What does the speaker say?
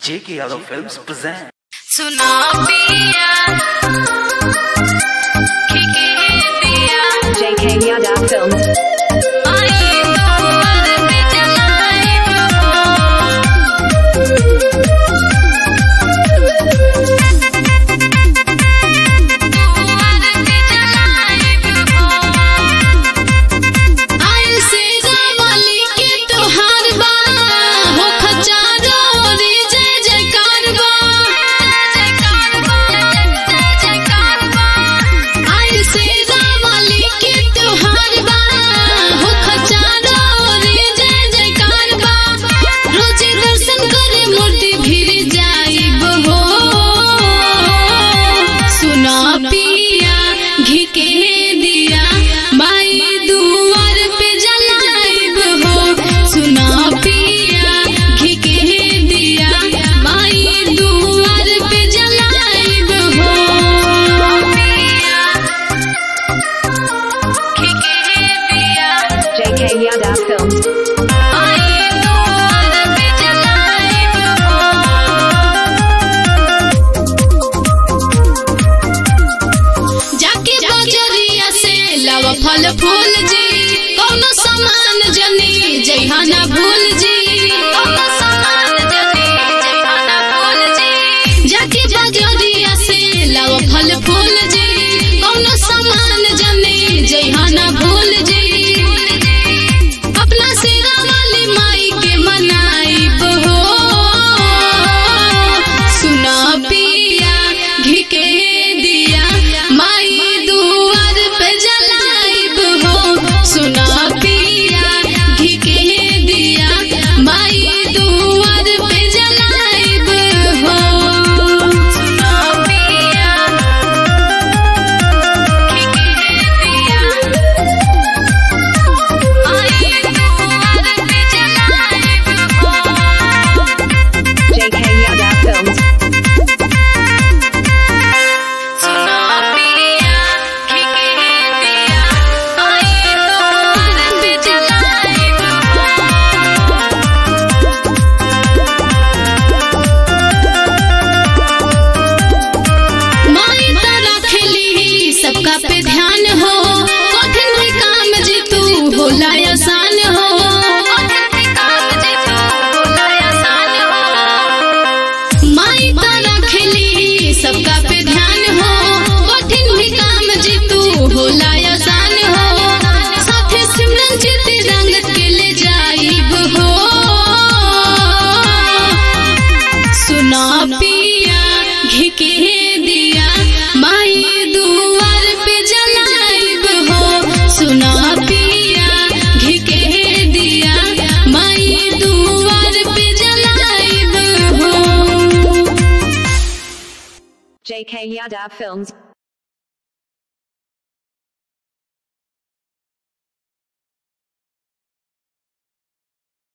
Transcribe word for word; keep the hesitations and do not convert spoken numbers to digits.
J K Yadav Films present. सुना पिया खिके दिया J K Yadav Films. आई तोर पे जलाई फल फूल जी कौनो सामान जनी जैहाना भूल जी कौनो सामान जनी जैहाना भूल जी जाके बजरिया से लाओ फल फूल जी कौनो सामान जनी जैहाना भूल जी अपना सेरा वाली माई के मनाई हो सुना पिया घी के दिया माई दुआर पे जला सुना पिया घी के दिया माई दुआर पे जलाइब हो सुना पिया घी के दिया माई दुआर पे जलाइब हो J K Yadav Films. सुना पिया घी के दिया सबका पे ध्यान हो कठिन भी काम जे तू होला आसान हो माई तारा खेली सबका पे ध्यान हो कठिन भी काम जे तू होला आसान हो साथे सिमरन जीते रंग के ले जाइब हो सुना पिया घी के दिया माई दुआर पे जलाइब हो सुना पिया घी के दिया माई दुआर पे जलाइब हो J K Yadav Films.